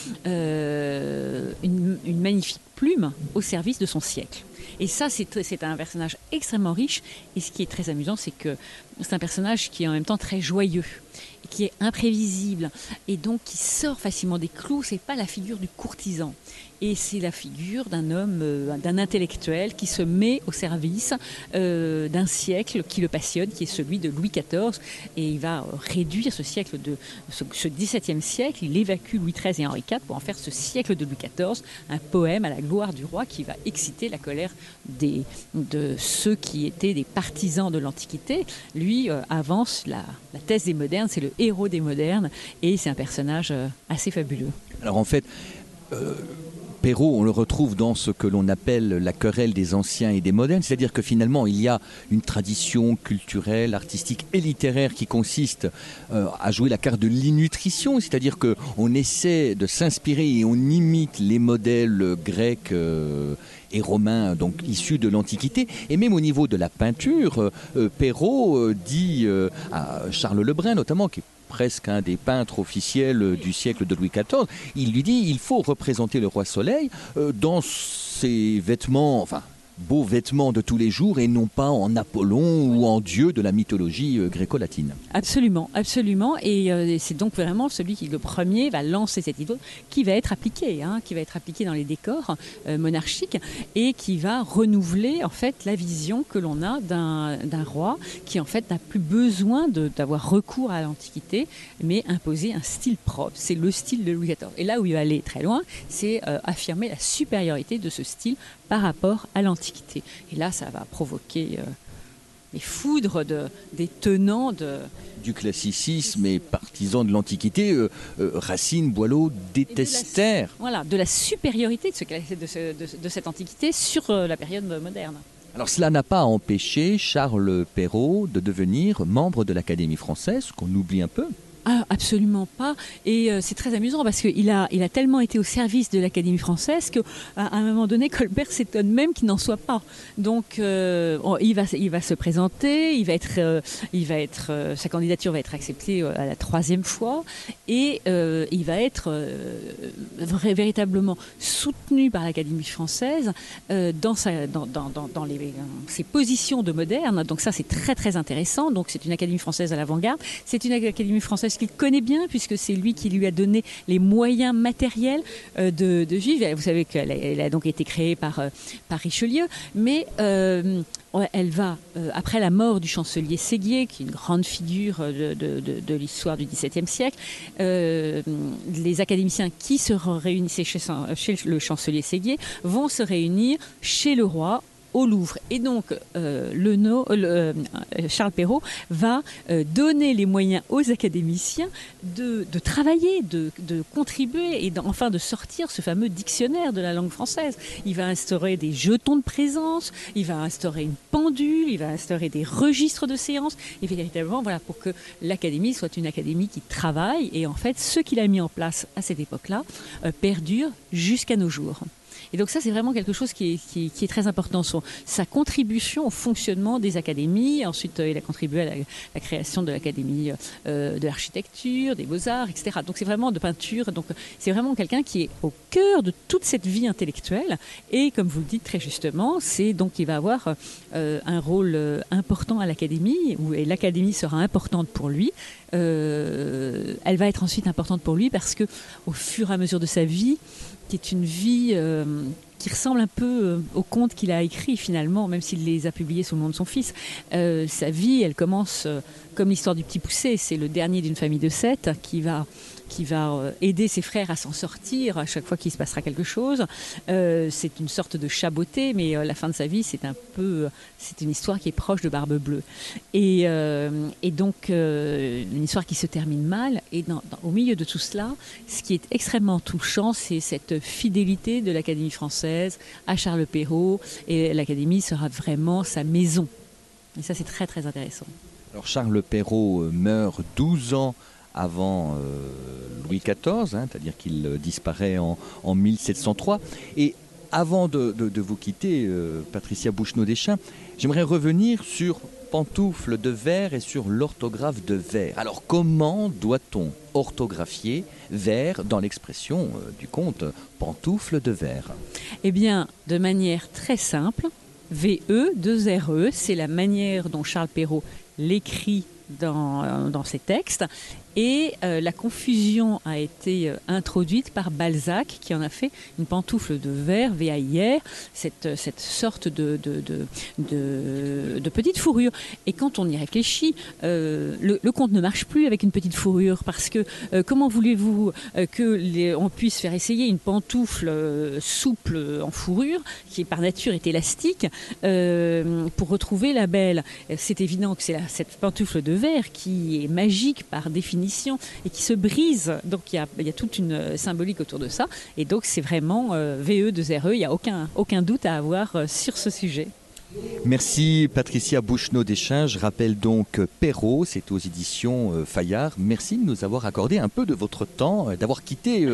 une magnifique plume au service de son siècle. Et ça, c'est un personnage extrêmement riche. Et ce qui est très amusant, c'est que c'est un personnage qui est en même temps très joyeux, qui est imprévisible, et donc qui sort facilement des clous. C'est pas la figure du courtisan. Et c'est la figure d'un homme, d'un intellectuel qui se met au service d'un siècle qui le passionne, qui est celui de Louis XIV. Et il va réduire ce XVIIe siècle, il évacue Louis XIII et Henri IV pour en faire ce siècle de Louis XIV, un poème à la gloire du roi qui va exciter la colère de ceux qui étaient des partisans de l'Antiquité. Lui avance la thèse des modernes, c'est le héros des modernes, et c'est un personnage assez fabuleux. Alors en fait, Perrault, on le retrouve dans ce que l'on appelle la querelle des anciens et des modernes, c'est-à-dire que finalement il y a une tradition culturelle, artistique et littéraire qui consiste à jouer la carte de l'innutrition, c'est-à-dire qu'on essaie de s'inspirer et on imite les modèles grecs et romains, donc issus de l'Antiquité. Et même au niveau de la peinture, Perrault dit à Charles Lebrun notamment, qui est presque un des peintres officiels du siècle de Louis XIV, il lui dit il faut représenter le roi Soleil dans ses vêtements, beaux vêtements de tous les jours et non pas en Apollon ou en dieu de la mythologie gréco-latine. Absolument, absolument. Et c'est donc vraiment celui qui, le premier, va lancer cette idée qui va être appliquée, dans les décors monarchiques et qui va renouveler en fait la vision que l'on a d'un roi qui en fait n'a plus besoin d'avoir recours à l'Antiquité, mais imposer un style propre. C'est le style de Louis XIV. Et là où il va aller très loin, c'est affirmer la supériorité de ce style par rapport à l'Antiquité. Et là, ça va provoquer les foudres des tenants du classicisme et partisans de l'Antiquité. Racine, Boileau détestèrent. De la supériorité de cette Antiquité sur la période moderne. Alors cela n'a pas empêché Charles Perrault de devenir membre de l'Académie française, qu'on oublie un peu. Ah, absolument pas. Et c'est très amusant parce qu'il a tellement été au service de l'Académie française qu'à un moment donné, Colbert s'étonne même qu'il n'en soit pas. Donc, il va se présenter, sa candidature va être acceptée à la 3e fois et il va être véritablement soutenu par l'Académie française dans ses positions de moderne. Donc ça, c'est très très intéressant. Donc c'est une Académie française à l'avant-garde. C'est une Académie française qu'il connaît bien puisque c'est lui qui lui a donné les moyens matériels de vivre. Vous savez qu'elle a donc été créée par Richelieu, mais elle va, après la mort du chancelier Séguier, qui est une grande figure de l'histoire du XVIIe siècle, les académiciens qui se réunissaient chez le chancelier Séguier vont se réunir chez le roi au Louvre. Et donc, Charles Perrault va donner les moyens aux académiciens de travailler, de contribuer et enfin de sortir ce fameux dictionnaire de la langue française. Il va instaurer des jetons de présence, il va instaurer une pendule, il va instaurer des registres de séances, et véritablement, voilà, pour que l'Académie soit une académie qui travaille. Et en fait, ce qu'il a mis en place à cette époque-là perdure jusqu'à nos jours. Et donc ça, c'est vraiment quelque chose qui est très important, sa contribution au fonctionnement des académies. Ensuite, il a contribué à la création de l'Académie de l'architecture, des beaux-arts, etc. Donc c'est vraiment de peinture. Donc c'est vraiment quelqu'un qui est au cœur de toute cette vie intellectuelle. Et comme vous le dites très justement, c'est donc il va avoir un rôle important à l'Académie, et l'Académie sera importante pour lui. Elle va être ensuite importante pour lui parce que au fur et à mesure de sa vie, qui est une vie qui ressemble un peu aux contes qu'il a écrits finalement, même s'il les a publiés sous le nom de son fils. Sa vie, elle commence comme l'histoire du Petit Poucet. C'est le dernier d'une famille de 7 qui va aider ses frères à s'en sortir à chaque fois qu'il se passera quelque chose. C'est une sorte de chaboté, mais la fin de sa vie, c'est une histoire qui est proche de Barbe Bleue. Et donc, une histoire qui se termine mal. Et au milieu de tout cela, ce qui est extrêmement touchant, c'est cette fidélité de l'Académie française à Charles Perrault. Et l'Académie sera vraiment sa maison. Et ça, c'est très, très intéressant. Alors, Charles Perrault meurt 12 ans avant Louis XIV, c'est-à-dire qu'il disparaît en 1703. Et avant de vous quitter, Patricia Bouchenaud-Deschamps, j'aimerais revenir sur pantoufle de verre et sur l'orthographe de verre. Alors comment doit-on orthographier verre dans l'expression du conte pantoufle de verre? Eh bien, de manière très simple, VE, 2 RE, c'est la manière dont Charles Perrault l'écrit dans ses textes. Et la confusion a été introduite par Balzac, qui en a fait une pantoufle de verre, VAIR, cette sorte de petite fourrure. Et quand on y réfléchit, le conte ne marche plus avec une petite fourrure, parce que comment voulez-vous on puisse faire essayer une pantoufle souple en fourrure, qui par nature est élastique, pour retrouver la belle? C'est évident que c'est cette pantoufle de verre qui est magique par définition et qui se brise. Donc il y a toute une symbolique autour de ça. Et donc c'est vraiment VE de RE. Il n'y a aucun doute à avoir sur ce sujet. Merci Patricia Bouchenaud-Deschamps. Je rappelle donc Perrault, c'est aux éditions Fayard. Merci de nous avoir accordé un peu de votre temps, d'avoir quitté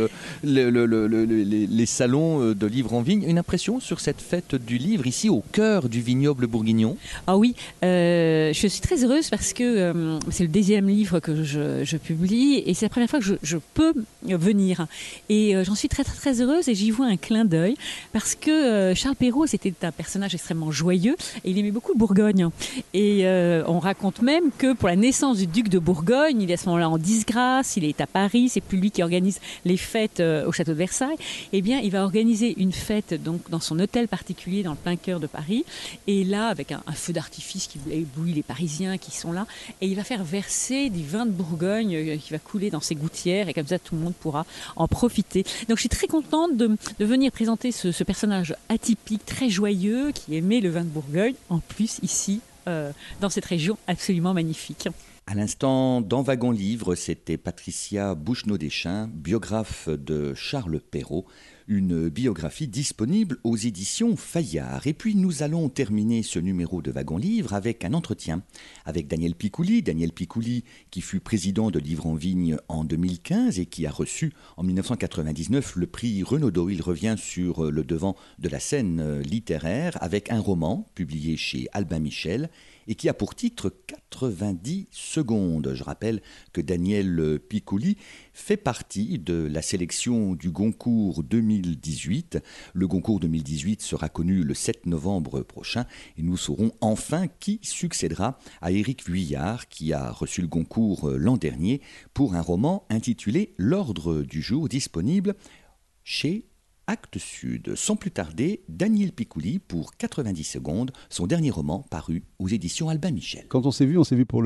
les salons de livres en vigne. Une impression sur cette fête du livre ici au cœur du vignoble bourguignon? Ah oui, je suis très heureuse parce que c'est le 10e livre que je publie et c'est la première fois que je peux venir. Et j'en suis très, très, très heureuse et j'y vois un clin d'œil parce que Charles Perrault, c'était un personnage extrêmement joyeux et il aimait beaucoup Bourgogne. Et on raconte même que pour la naissance du duc de Bourgogne, il est à ce moment-là en disgrâce, il est à Paris, c'est plus lui qui organise les fêtes au château de Versailles. Eh bien, il va organiser une fête donc dans son hôtel particulier dans le plein cœur de Paris. Et là, avec un feu d'artifice qui éblouit les Parisiens qui sont là, et il va faire verser du vin de Bourgogne qui va couler dans ses gouttières et comme ça tout le monde pourra en profiter. Donc je suis très contente de venir présenter ce personnage atypique, très joyeux, qui aimait le vin de Bourgogne, en plus ici, dans cette région absolument magnifique. À l'instant, dans Wagon Livre, c'était Patricia Bouchenaud-Deschamps, biographe de Charles Perrault, une biographie disponible aux éditions Fayard. Et puis nous allons terminer ce numéro de Wagon Livre avec un entretien avec Daniel Picouli. Daniel Picouli qui fut président de Livre en Vigne en 2015 et qui a reçu en 1999 le prix Renaudot. Il revient sur le devant de la scène littéraire avec un roman publié chez Albin Michel et qui a pour titre 90 secondes. Je rappelle que Daniel Picouli fait partie de la sélection du Goncourt 2018. Le Goncourt 2018 sera connu le 7 novembre prochain et nous saurons enfin qui succédera à Éric Vuillard qui a reçu le Goncourt l'an dernier pour un roman intitulé L'Ordre du jour, disponible chez Actes Sud. Sans plus tarder, Daniel Picouli pour 90 secondes, son dernier roman paru aux éditions Albin Michel. Quand on s'est vu pour le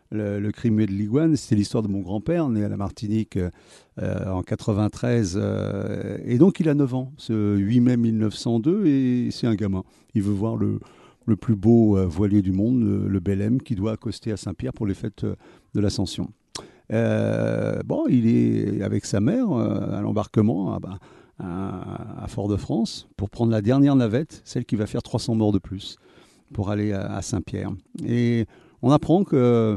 le crime de l'iguane, c'est l'histoire de mon grand-père, né à la Martinique en 93. Et donc, il a 9 ans, ce 8 mai 1902, et c'est un gamin. Il veut voir le plus beau voilier du monde, le Belém, qui doit accoster à Saint-Pierre pour les fêtes de l'Ascension. Il est avec sa mère à l'embarquement à Fort-de-France pour prendre la dernière navette, celle qui va faire 300 morts de plus, pour aller à Saint-Pierre. Et on apprend que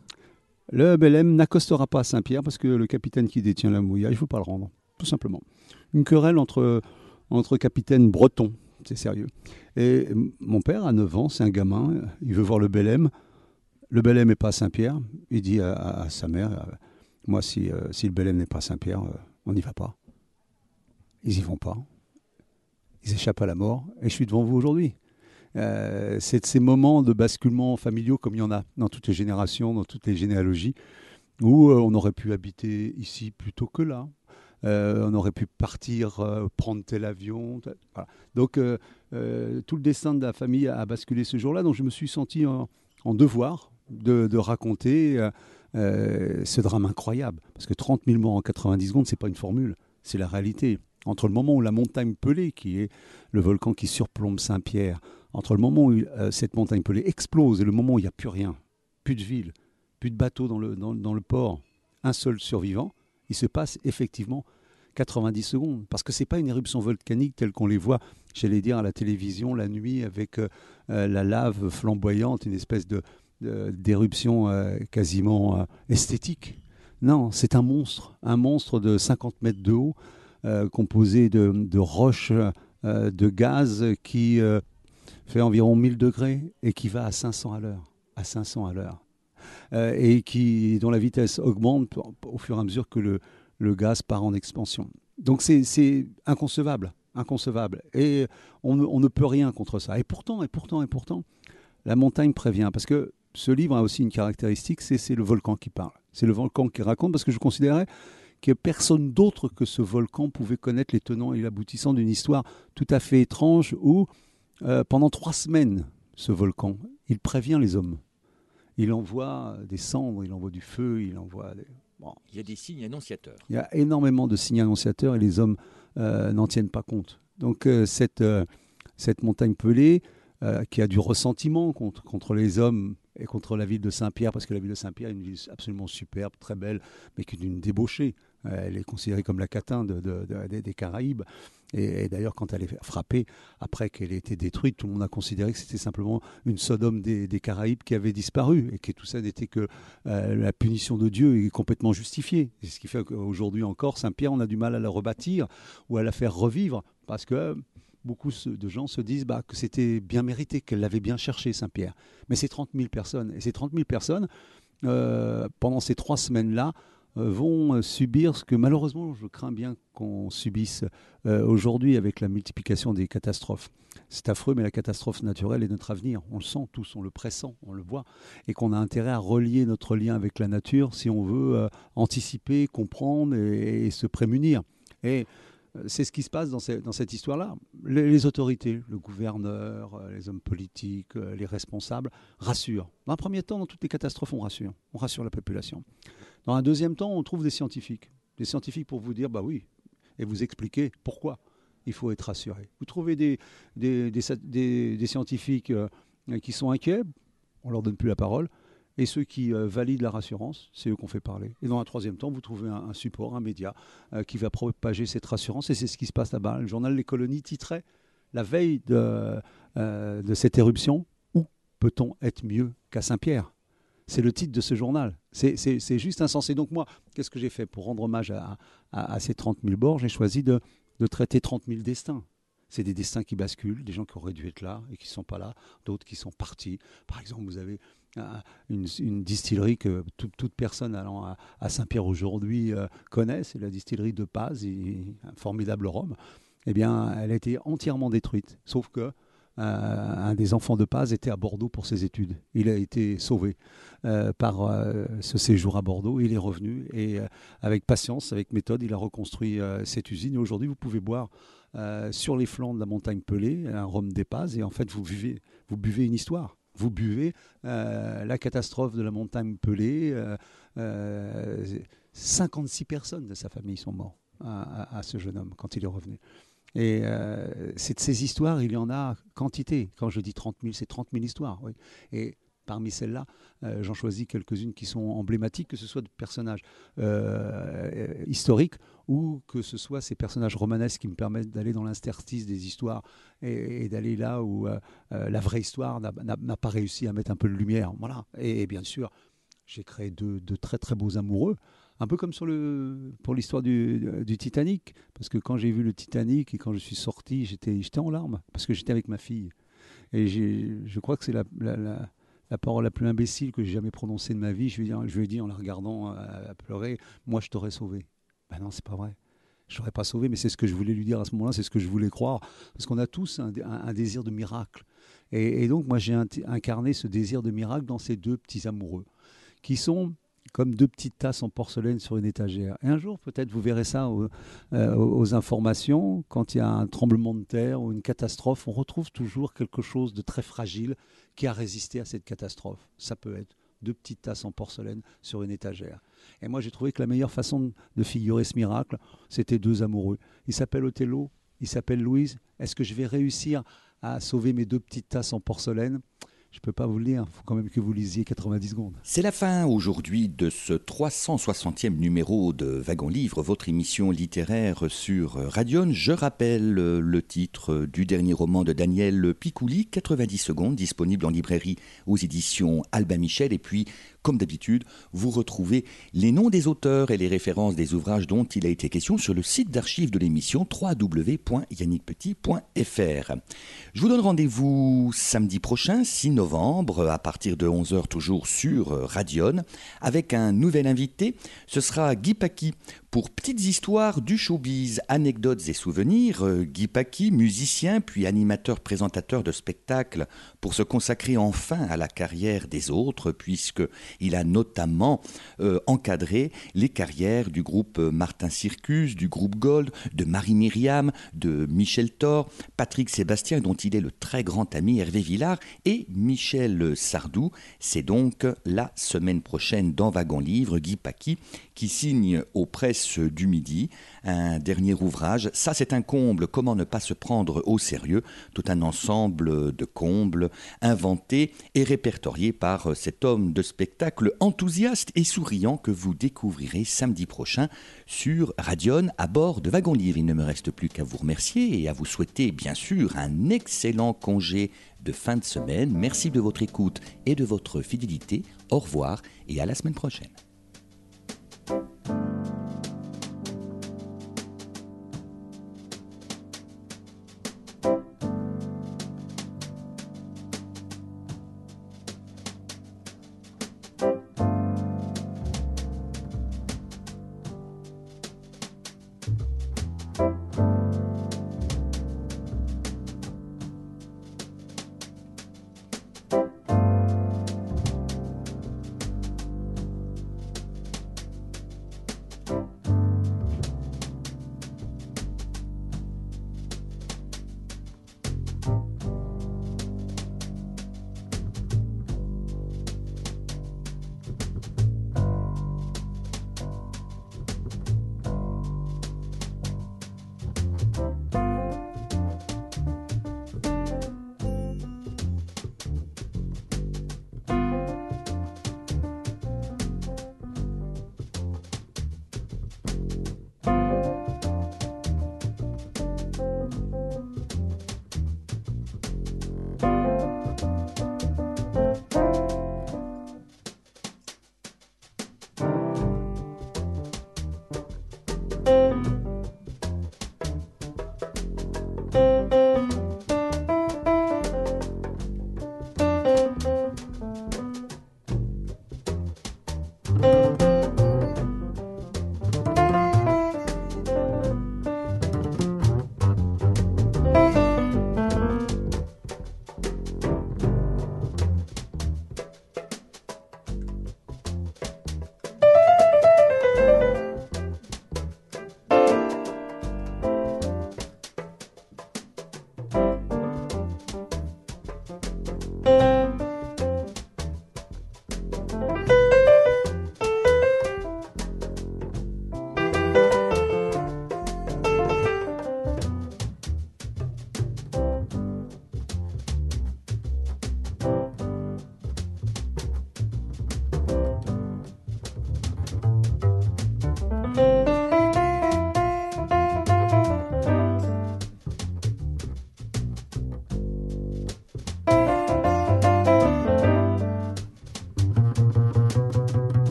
le Belém n'accostera pas à Saint-Pierre parce que le capitaine qui détient la mouilla, il ne faut pas le rendre, tout simplement. Une querelle entre capitaines bretons, c'est sérieux. Et mon père, à 9 ans, c'est un gamin, il veut voir le Belém. Le Belém n'est pas à Saint-Pierre. Il dit à sa mère, moi, si le Belém n'est pas à Saint-Pierre, on n'y va pas. Ils n'y vont pas. Ils échappent à la mort. Et je suis devant vous aujourd'hui. C'est de ces moments de basculement familiaux comme il y en a dans toutes les générations, dans toutes les généalogies, où on aurait pu habiter ici plutôt que là. On aurait pu partir, prendre tel avion. Voilà. Donc, tout le destin de la famille a basculé ce jour-là. Donc, je me suis senti en devoir de raconter ce drame incroyable. Parce que 30 000 morts en 90 secondes, ce n'est pas une formule, c'est la réalité. Entre le moment où la montagne Pelée, qui est le volcan qui surplombe Saint-Pierre, entre le moment où cette montagne Pelée explose et le moment où il n'y a plus rien, plus de ville, plus de bateaux dans le port, un seul survivant, il se passe effectivement 90 secondes. Parce que ce n'est pas une éruption volcanique telle qu'on les voit, j'allais dire, à la télévision la nuit avec la lave flamboyante, une espèce d'éruption quasiment esthétique. Non, c'est un monstre de 50 mètres de haut, composé de roches de gaz qui fait environ 1000 degrés et qui va à 500 à l'heure. Et dont la vitesse augmente au fur et à mesure que le gaz part en expansion. Donc c'est inconcevable. Et on ne peut rien contre ça. Et pourtant, la montagne prévient. Parce que ce livre a aussi une caractéristique, c'est le volcan qui parle. C'est le volcan qui raconte, parce que je considérais que personne d'autre que ce volcan pouvait connaître les tenants et l'aboutissant d'une histoire tout à fait étrange où, pendant 3 semaines, ce volcan, il prévient les hommes. Il envoie des cendres, il envoie du feu, il envoie des... Bon. Il y a des signes annonciateurs. Il y a énormément de signes annonciateurs et les hommes n'en tiennent pas compte. Donc cette montagne Pelée, qui a du ressentiment contre les hommes et contre la ville de Saint-Pierre, parce que la ville de Saint-Pierre est une ville absolument superbe, très belle, mais qui est d'une débauchée. Elle est considérée comme la Catin des Caraïbes. Et d'ailleurs, quand elle est frappée, après qu'elle ait été détruite, tout le monde a considéré que c'était simplement une Sodome des Caraïbes qui avait disparu, et que tout ça n'était que la punition de Dieu est complètement justifiée. Et ce qui fait qu'aujourd'hui encore, Saint-Pierre, on a du mal à la rebâtir ou à la faire revivre, parce que beaucoup de gens se disent que c'était bien mérité, qu'elle l'avait bien cherché, Saint-Pierre. Mais c'est 30 000 personnes. Et ces 30 000 personnes, pendant ces 3 semaines-là, vont subir ce que malheureusement je crains bien qu'on subisse aujourd'hui avec la multiplication des catastrophes. C'est affreux, mais la catastrophe naturelle est notre avenir. On le sent tous, on le pressent, on le voit. Et qu'on a intérêt à relier notre lien avec la nature si on veut anticiper, comprendre et se prémunir. Et c'est ce qui se passe dans cette histoire-là. Les autorités, le gouverneur, les hommes politiques, les responsables rassurent. Dans un premier temps, dans toutes les catastrophes, on rassure la population. Dans un deuxième temps, on trouve des scientifiques pour vous dire, oui, et vous expliquer pourquoi il faut être rassuré. Vous trouvez des scientifiques qui sont inquiets, on ne leur donne plus la parole, et ceux qui valident la rassurance, c'est eux qu'on fait parler. Et dans un troisième temps, vous trouvez un support, un média, qui va propager cette rassurance, et c'est ce qui se passe là-bas. Le journal Les Colonies titrait, la veille de cette éruption, « Où peut-on être mieux qu'à Saint-Pierre ?» C'est le titre de ce journal. C'est juste insensé. Donc moi, qu'est-ce que j'ai fait pour rendre hommage à ces 30 000 morts? J'ai choisi de traiter 30 000 destins. C'est des destins qui basculent, des gens qui auraient dû être là et qui ne sont pas là, d'autres qui sont partis. Par exemple, vous avez une distillerie que toute personne allant à Saint-Pierre aujourd'hui connaît, c'est la distillerie de Paz, un formidable rhum. Eh bien, elle a été entièrement détruite, sauf que un des enfants de Paz était à Bordeaux pour ses études. Il a été sauvé par ce séjour à Bordeaux. Il est revenu et avec patience, avec méthode, il a reconstruit cette usine. Et aujourd'hui, vous pouvez boire sur les flancs de la montagne Pelée un rhum des Paz et en fait, vous buvez une histoire. vous buvez. La catastrophe de la montagne Pelée, 56 personnes de sa famille sont mortes à ce jeune homme quand il est revenu. Et c'est de ces histoires, il y en a quantité. Quand je dis 30 000, c'est 30 000 histoires. Oui. Et parmi celles-là, j'en choisis quelques-unes qui sont emblématiques, que ce soit de personnages historiques ou que ce soit ces personnages romanesques qui me permettent d'aller dans l'interstice des histoires et d'aller là où la vraie histoire n'a pas réussi à mettre un peu de lumière. Voilà. Et bien sûr, j'ai créé de très très beaux amoureux. Un peu comme pour l'histoire du Titanic. Parce que quand j'ai vu le Titanic et quand je suis sorti, j'étais en larmes. Parce que j'étais avec ma fille. Et je crois que c'est la parole la plus imbécile que j'ai jamais prononcée de ma vie. Je lui ai dit en la regardant à pleurer, moi je t'aurais sauvé. Ben non, c'est pas vrai. Je t'aurais pas sauvé, mais c'est ce que je voulais lui dire à ce moment-là, c'est ce que je voulais croire. Parce qu'on a tous un désir de miracle. Et donc moi j'ai incarné ce désir de miracle dans ces deux petits amoureux, qui sont comme deux petites tasses en porcelaine sur une étagère. Et un jour, peut-être, vous verrez ça aux informations, quand il y a un tremblement de terre ou une catastrophe, on retrouve toujours quelque chose de très fragile qui a résisté à cette catastrophe. Ça peut être deux petites tasses en porcelaine sur une étagère. Et moi, j'ai trouvé que la meilleure façon de figurer ce miracle, c'était deux amoureux. Il s'appelle Othello, il s'appelle Louise. Est-ce que je vais réussir à sauver mes deux petites tasses en porcelaine ? Je ne peux pas vous le dire, il faut quand même que vous lisiez 90 secondes. C'est la fin aujourd'hui de ce 360e numéro de Wagon Livre, votre émission littéraire sur Radion. Je rappelle le titre du dernier roman de Daniel Picouli, 90 secondes, disponible en librairie aux éditions Albin Michel. Et puis, comme d'habitude, vous retrouvez les noms des auteurs et les références des ouvrages dont il a été question sur le site d'archives de l'émission www.yannickpetit.fr. Je vous donne rendez-vous samedi prochain, 6 novembre, à partir de 11h toujours sur Radion, avec un nouvel invité. Ce sera Guy Paquis pour Petites histoires du showbiz, anecdotes et souvenirs. Guy Paquis, musicien puis animateur présentateur de spectacles, pour se consacrer enfin à la carrière des autres, puisqu'il a notamment encadré les carrières du groupe Martin Circus, du groupe Gold, de Marie-Myriam, de Michel Thor, Patrick Sébastien, dont il est le très grand ami Hervé Villard, et Michel Sardou. C'est donc la semaine prochaine dans Wagon Livre, Guy Paquis, qui signe aux presses du Midi un dernier ouvrage. Ça, c'est un comble. Comment ne pas se prendre au sérieux? Tout un ensemble de combles inventés et répertoriés par cet homme de spectacle enthousiaste et souriant que vous découvrirez samedi prochain sur Radion à bord de Wagon Livre. Il ne me reste plus qu'à vous remercier et à vous souhaiter bien sûr un excellent congé de fin de semaine. Merci de votre écoute et de votre fidélité. Au revoir et à la semaine prochaine.